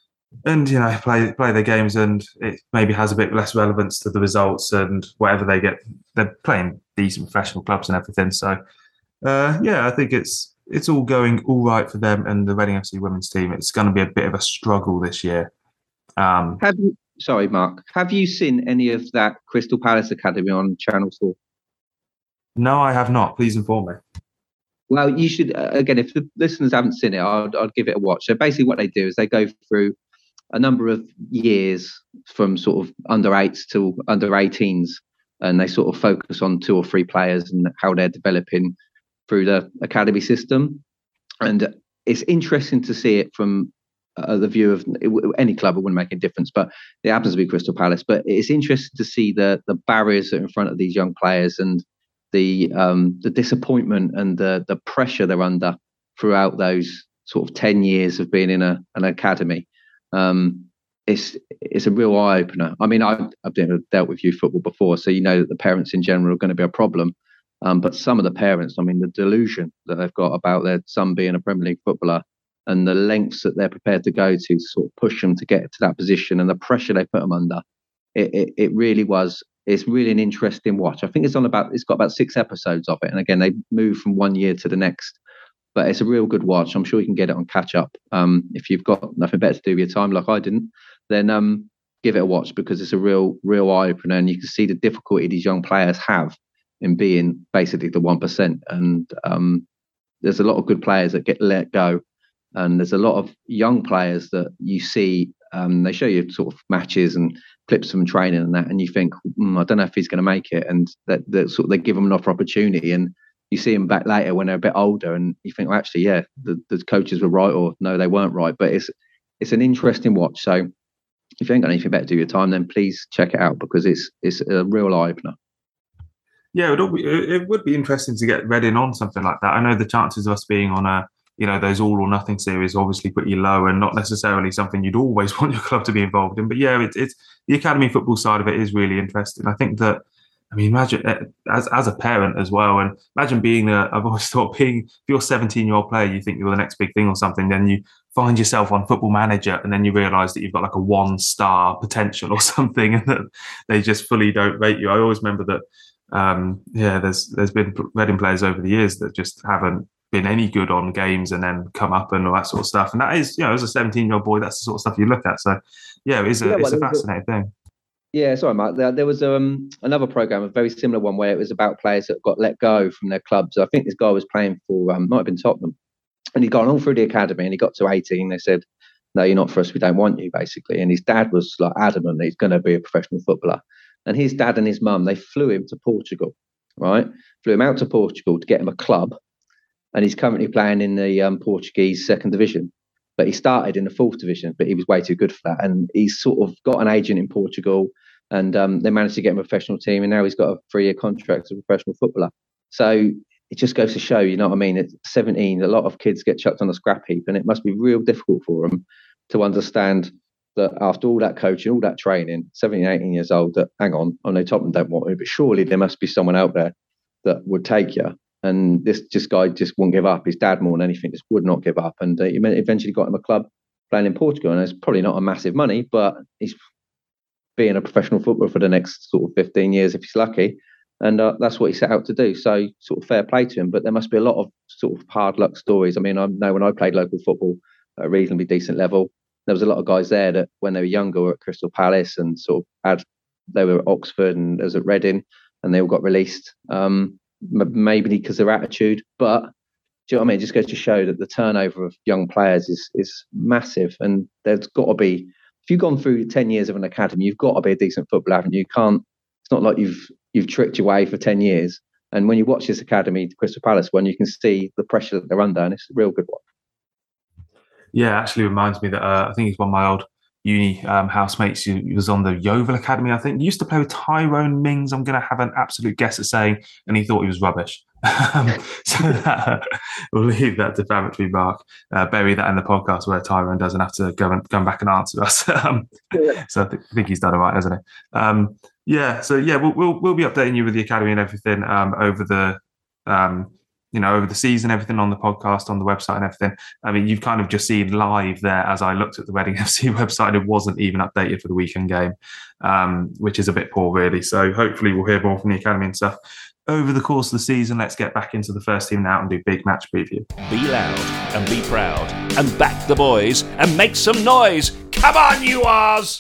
play their games, and it maybe has a bit less relevance to the results and whatever they get. They're playing decent professional clubs and everything. So I think it's all going all right for them and the Reading FC women's team. It's going to be a bit of a struggle this year. Sorry, Mark. Have you seen any of that Crystal Palace Academy on Channel 4? No, I have not. Please inform me. Well, you should, again, if the listeners haven't seen it, I'd give it a watch. So basically what they do is they go through a number of years from sort of under 8s to under 18s, and they sort of focus on 2 or 3 players and how they're developing through the academy system. And it's interesting to see it from the view of any club. It wouldn't make a difference, but it happens to be Crystal Palace. But it's interesting to see the barriers that are in front of these young players and the disappointment and the pressure they're under throughout those sort of 10 years of being in an academy. It's a real eye opener. I mean, I've dealt with youth football before, so you know that the parents in general are going to be a problem. But some of the parents, I mean, the delusion that they've got about their son being a Premier League footballer and the lengths that they're prepared to go to sort of push them to get to that position and the pressure they put them under, it really was. It's really an interesting watch. I think it's got about 6 episodes of it, and again they move from one year to the next. But it's a real good watch. I'm sure you can get it on catch up. If you've got nothing better to do with your time, like I didn't, then give it a watch, because it's a real eye opener, and you can see the difficulty these young players have in being basically the 1%. And there's a lot of good players that get let go. And there's a lot of young players that you see, they show you sort of matches and clips from training and that, and you think, I don't know if he's going to make it. And that they give them another opportunity, and you see them back later when they're a bit older, and you think, well, actually, the coaches were right, or no, they weren't right. But it's an interesting watch. So if you ain't got anything better to do with your time, then please check it out, because it's a real eye opener. Yeah, it would be interesting to get Reading on something like that. I know the chances of us being on those all or nothing series are obviously pretty low, and not necessarily something you'd always want your club to be involved in. But yeah, it's the academy football side of it is really interesting. I think that, I mean, imagine as a parent as well, and imagine I've always thought if you're a 17-year-old player, you think you're the next big thing or something, then you find yourself on Football Manager, and then you realise that you've got like a 1-star potential or something, and that they just fully don't rate you. I always remember that, there's been Reading players over the years that just haven't been any good on games and then come up and all that sort of stuff. And that is, as a 17-year-old boy, that's the sort of stuff you look at. So yeah, it's a fascinating thing. Yeah, sorry, Mark. There was another program, a very similar one, where it was about players that got let go from their clubs. I think this guy was playing for, might have been Tottenham, and he'd gone all through the academy, and he got to 18. They said, "No, you're not for us. We don't want you," basically. And his dad was like adamant that he's going to be a professional footballer. And his dad and his mum, they flew him to Portugal right? Flew him out to Portugal to get him a club, and he's currently playing in the Portuguese second division. But he started in the fourth division, but he was way too good for that. And he's sort of got an agent in Portugal, and they managed to get him a professional team, and now he's got a 3-year contract as a professional footballer. So it just goes to show, you know what I mean? At 17, a lot of kids get chucked on a scrap heap, and it must be real difficult for them to understand that after all that coaching, all that training, 17, 18 years old, that hang on, I know Tottenham don't want me, but surely there must be someone out there that would take you. And this guy just wouldn't give up. His dad, more than anything, just would not give up. And he eventually got him a club playing in Portugal. And it's probably not a massive money, but he's being a professional footballer for the next sort of 15 years if he's lucky. And that's what he set out to do. So sort of fair play to him. But there must be a lot of sort of hard luck stories. I mean, I know when I played local football at a reasonably decent level, there was a lot of guys there that when they were younger were at Crystal Palace and sort of they were at Oxford and was at Reading, and they all got released. Maybe because of their attitude, but do you know what I mean? It just goes to show that the turnover of young players is massive, and there's got to be. If you've gone through 10 years of an academy, you've got to be a decent footballer, haven't you? You can't. It's not like you've tricked your way for 10 years. And when you watch this academy, the Crystal Palace one, you can see the pressure that they're under, and it's a real good one. Yeah, actually reminds me that I think he's one of my old uni housemates. He was on the Yeovil Academy, I think. He used to play with Tyrone Mings. I'm going to have an absolute guess at saying, and he thought he was rubbish. So we'll leave that defamatory mark. Bury that in the podcast where Tyrone doesn't have to come back and answer us. So I think he's done all right, hasn't he? We'll be updating you with the academy and everything over the over the season, everything on the podcast, on the website and everything. I mean, you've kind of just seen live there as I looked at the Reading FC website. It wasn't even updated for the weekend game, which is a bit poor, really. So hopefully we'll hear more from the academy and stuff over the course of the season. Let's get back into the first team now and do big match preview. Be loud and be proud and back the boys and make some noise. Come on, you Rs!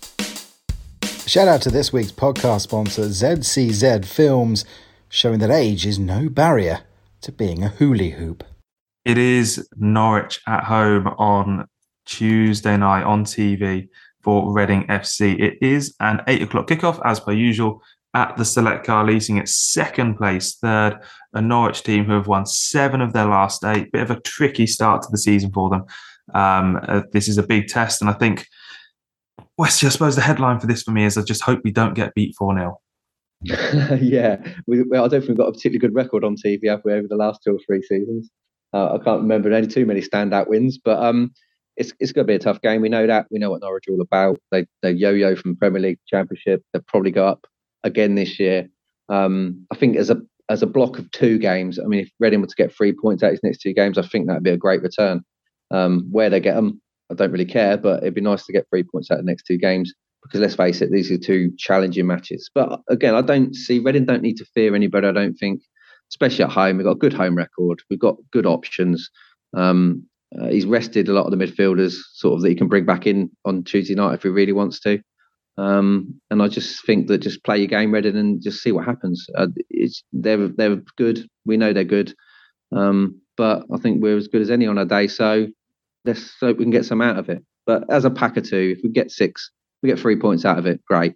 Shout out to this week's podcast sponsor, ZCZ Films, showing that age is no barrier to being a hula hoop. It is Norwich at home on Tuesday night on TV for Reading FC. It is an 8:00 kickoff, as per usual, at the Select Car Leasing. It's second place, third, a Norwich team who have won 7 of their last 8. Bit of a tricky start to the season for them. This is a big test, and I think, Westy, I suppose the headline for this for me is I just hope we don't get beat 4-0. Yeah, I don't think we've got a particularly good record on TV, have we, over the last 2 or 3 seasons? I can't remember any too many standout wins, but it's going to be a tough game. We know that. We know what Norwich are all about. They yo-yo from Premier League Championship. They'll probably go up again this year. I think as a block of 2 games, I mean, if Reading were to get 3 points out of his next 2 games, I think that'd be a great return. Where they get them, I don't really care, but it'd be nice to get 3 points out of the next 2 games. Because let's face it, these are 2 challenging matches. But again, I don't see Reading don't need to fear anybody, I don't think, especially at home. We've got a good home record. We've got good options. He's rested a lot of the midfielders sort of that he can bring back in on Tuesday night if he really wants to. And I just think that just play your game, Reading, and just see what happens. They're good. We know they're good. But I think we're as good as any on our day. So let's hope we can get some out of it. But as a pack of 2, if we get 6, we get 3 points out of it, great.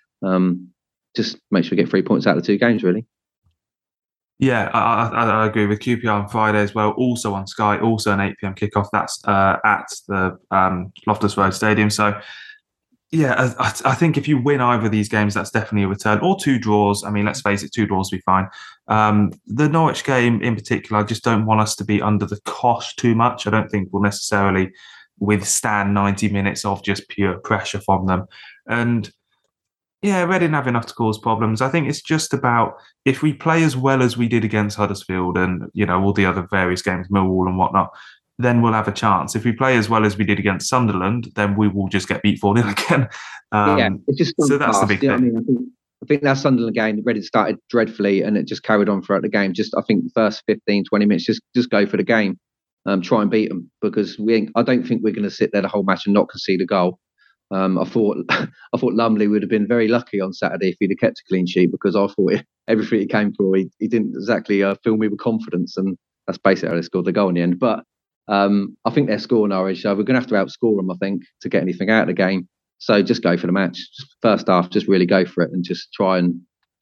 Just make sure we get 3 points out of the 2 games, really. Yeah, I agree with QPR on Friday as well. Also on Sky, also an 8 p.m. kickoff. That's at the Loftus Road Stadium. So, yeah, I think if you win either of these games, that's definitely a return. Or 2 draws. I mean, let's face it, 2 draws will be fine. The Norwich game in particular, I just don't want us to be under the cosh too much. I don't think we'll necessarily withstand 90 minutes of just pure pressure from them. And yeah, Reading have enough to cause problems. I think it's just about if we play as well as we did against Huddersfield and, all the other various games, Millwall and whatnot, then we'll have a chance. If we play as well as we did against Sunderland, then we will just get beat 4-0 again. It's just so that's the big thing. I mean, I think that Sunderland game, Reading started dreadfully and it just carried on throughout the game. Just I think the first 15, 20 minutes, just go for the game. Try and beat them because I don't think we're going to sit there the whole match and not concede a goal. I thought Lumley would have been very lucky on Saturday if he'd have kept a clean sheet because I thought everything he came for, he didn't exactly fill me with confidence, and that's basically how they scored the goal in the end. But I think they're scoring Norwich, so we're going to have to outscore them, I think, to get anything out of the game. So just go for the match. First half, just really go for it and just try and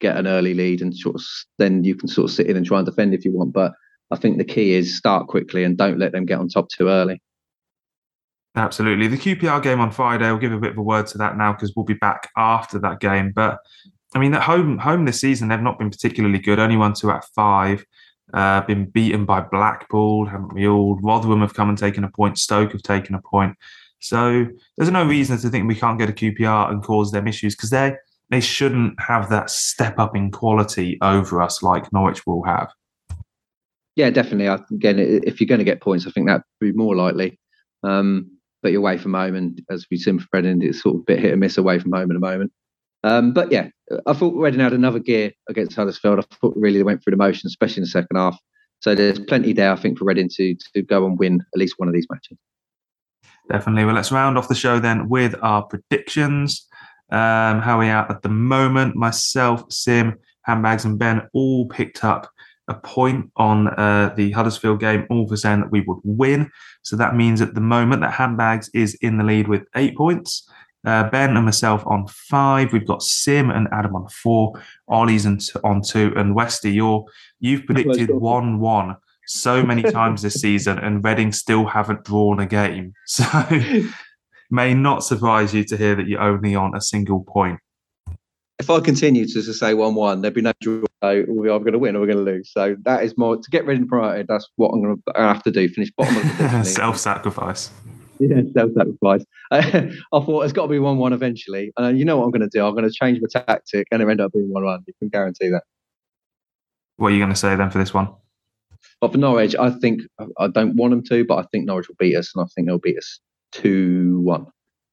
get an early lead and then you can sort of sit in and try and defend if you want. But I think the key is start quickly and don't let them get on top too early. Absolutely. The QPR game on Friday, I'll give a bit of a word to that now because we'll be back after that game. But I mean, at home this season, they've not been particularly good. Only won 2 out of 5. Been beaten by Blackpool, haven't we all? Rotherham have come and taken a point. Stoke have taken a point. So there's no reason to think we can't get a QPR and cause them issues because they shouldn't have that step up in quality over us like Norwich will have. Yeah, definitely. Again, if you're going to get points, I think that'd be more likely. But you're away from home, and as we've seen for Reading, it's sort of a bit hit and miss away from home at the moment. But yeah, I thought Reading had another gear against Huddersfield. I thought really they went through the motions, especially in the second half. So there's plenty there, I think, for Reading to go and win at least one of these matches. Definitely. Well, let's round off the show then with our predictions. How are we at the moment? Myself, Sim, Handbags and Ben all picked up a point on the Huddersfield game, all for saying that we would win. So that means at the moment that Handbags is in the lead with 8 points. Ben and myself on 5. We've got Sim and Adam on 4. Ollie's on 2. And Westy, you've predicted 1-1 so many times this season, and Reading still haven't drawn a game. So may not surprise you to hear that you're only on a single point. If I continue to say 1-1, there'd be no draw. So are we going to win or we're going to lose? So that is more to get Reading promoted. That's what I'm going to have to do. Finish bottom of the division. Self-sacrifice. Yeah, self-sacrifice. I thought it's got to be 1-1 eventually. And you know what I'm going to do? I'm going to change my tactic and it end up being 1-1. You can guarantee that. What are you going to say then for this one? But for Norwich, I don't want them to, but I think Norwich will beat us, and I think they'll beat us 2-1.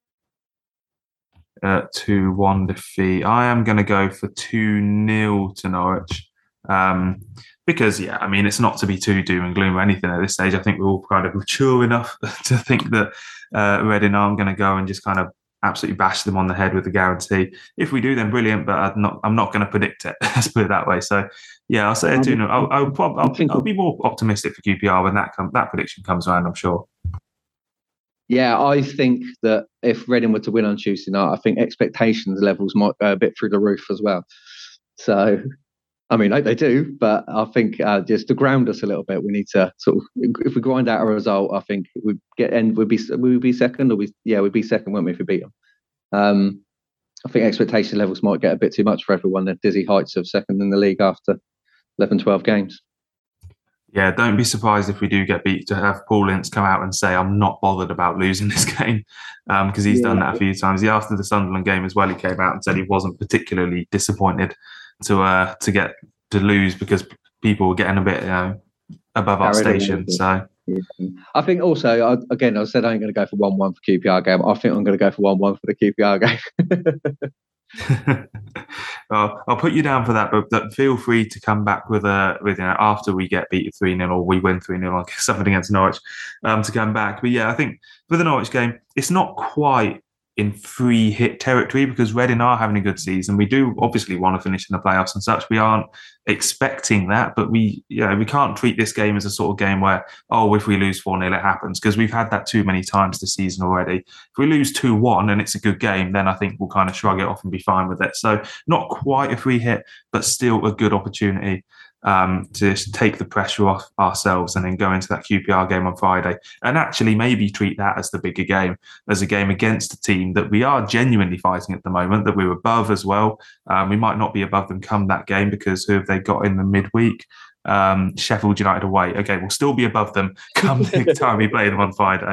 2-1 defeat. I am going to go for 2-0 to Norwich. Because, yeah, I mean, it's not to be too doom and gloom or anything at this stage. I think we're all kind of mature enough to think that Reading aren't going to go and just kind of absolutely bash them on the head with a guarantee. If we do, then brilliant, but I'm not going to predict it. Let's put it that way. So, yeah, I'll say a 2-0. I'll be more optimistic for QPR when that prediction comes around, I'm sure. Yeah, I think that if Reading were to win on Tuesday night, I think expectations levels might go a bit through the roof as well. So, I mean, they do, but I think just to ground us a little bit, we need to sort of, if we grind out a result, I think we'd be second, we'd be second, wouldn't we, if we beat them? I think expectation levels might get a bit too much for everyone. The dizzy heights of second in the league after 11, 12 games. Yeah, don't be surprised if we do get beat to have Paul Ince come out and say, I'm not bothered about losing this game, because he's done that a few times. After the Sunderland game as well, he came out and said he wasn't particularly disappointed to lose because people were getting a bit above our station. So I think also, I said I ain't going to go for 1-1 for QPR game. I think I'm going to go for 1-1 for the QPR game. Well, I'll put you down for that, but feel free to come back with after we get beat 3-0 or we win 3-0 or something against Norwich to come back. But yeah, I think for the Norwich game, it's not quite in free hit territory because Reading are having a good season. We do obviously want to finish in the playoffs and such. We aren't expecting that, but we can't treat this game as a sort of game where, if we lose 4-0, it happens, because we've had that too many times this season already. If we lose 2-1 and it's a good game, then I think we'll kind of shrug it off and be fine with it. So not quite a free hit, but still a good opportunity to just take the pressure off ourselves and then go into that QPR game on Friday and actually maybe treat that as the bigger game, as a game against a team that we are genuinely fighting at the moment, that we're above as well. We might not be above them come that game because who have they got in the midweek? Sheffield United away. Okay, we'll still be above them come the time we play them on Friday.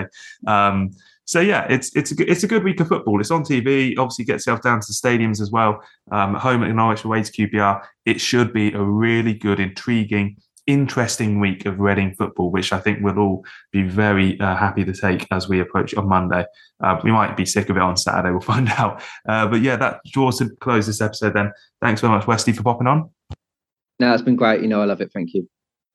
So yeah, it's a good week of football. It's on TV. Obviously, get yourself down to the stadiums as well. Home at Norwich, away to QPR. It should be a really good, intriguing, interesting week of Reading football, which I think we'll all be very happy to take as we approach on Monday. We might be sick of it on Saturday. We'll find out. But yeah, that draws to close this episode. Then, thanks very much, Westy, for popping on. No, it's been great. I love it. Thank you.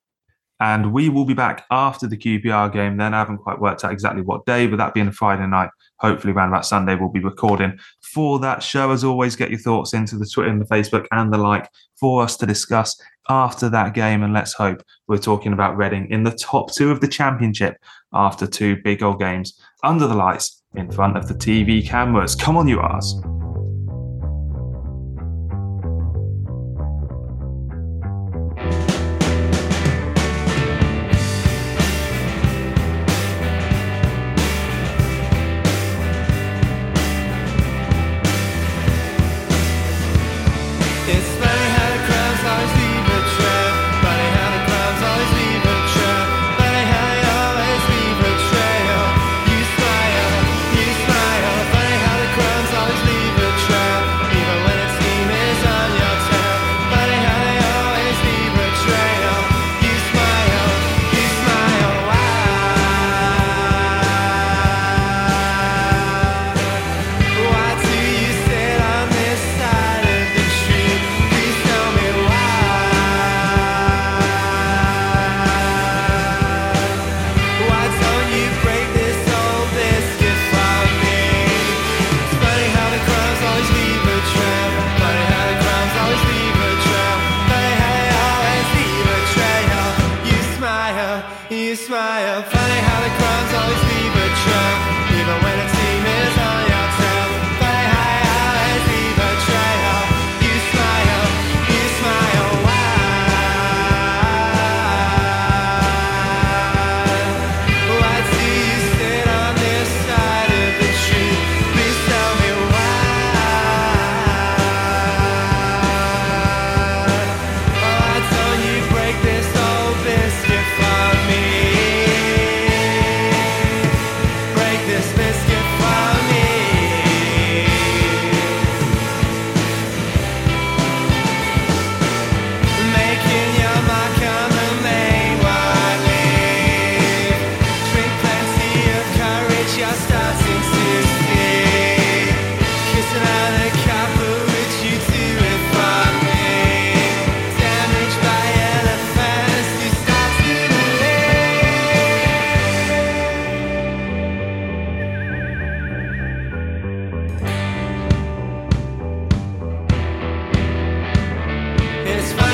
And we will be back after the QPR game then. I haven't quite worked out exactly what day, but that being a Friday night, hopefully around about Sunday, we'll be recording for that show. As always, get your thoughts into the Twitter and the Facebook and the like for us to discuss after that game. And let's hope we're talking about Reading in the top 2 of the Championship after 2 big old games under the lights in front of the TV cameras. Come on, you arse. You smile, funny how the crimes always leave a trail, even when a team is on your tail. Funny how you always leave a trail. You smile, why? Why do you sit on this side of the truth? Please tell me why. Why don't you break this old biscuit for me? Break this biscuit for me. Making your mark on the main one leave. Drink plenty of courage, you're starting to see. Kissing out the cup, but would you do it for me? Damaged by elephants, you start to believe. It's fine.